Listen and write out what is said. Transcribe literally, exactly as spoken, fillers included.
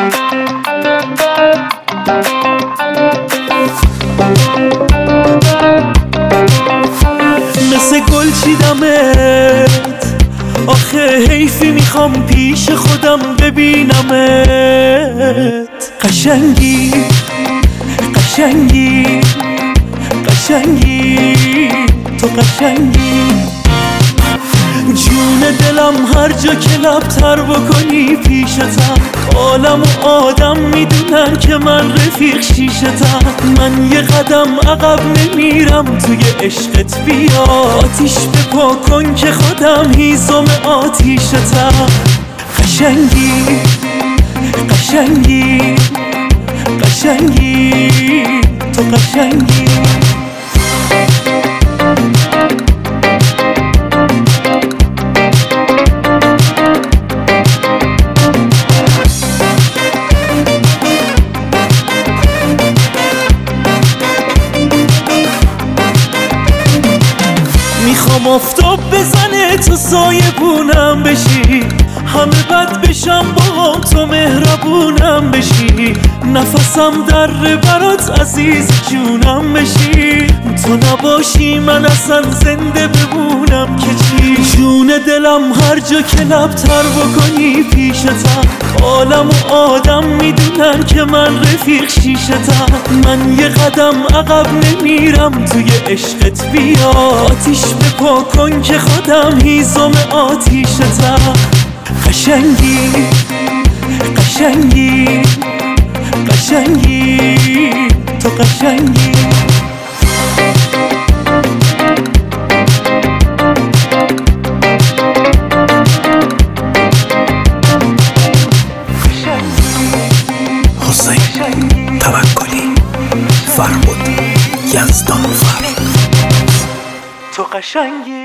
مثل گل چیدمت، آخه حیفی میخوام پیش خودم ببینمت. قشنگی قشنگی قشنگی تو قشنگی، جون دلم هر جا که لبتر بکنی پیشتم. عالم و آدم میدونن که من رفیق شیشتم. من یه قدم عقب نمیرم توی عشقت، بیا آتیش بپا کن که خودم هیزم آتیشتم. قشنگی قشنگی قشنگی تو قشنگی. میخوام آفتاب بزنه تو سایبونم بشی، همه بد بشم با تو مهربونم بشی. نفسم در برات عزیز جونم بشی، تو نباشی من اصلا زنده بمونم که چی. جون دلم هر جا که لبتر بکنی پیشتم. عالم و آدم میدونن که من رفیق شیشتم. من یه قدم عقب نمیرم توی عشقت، بیا آتیش بپا کن که خودم هیزم آتیشتم. قشنگی قشنگی قشنگی تو قشنگی. حسین توکلی، فربود یزدانفر. تو قشنگی.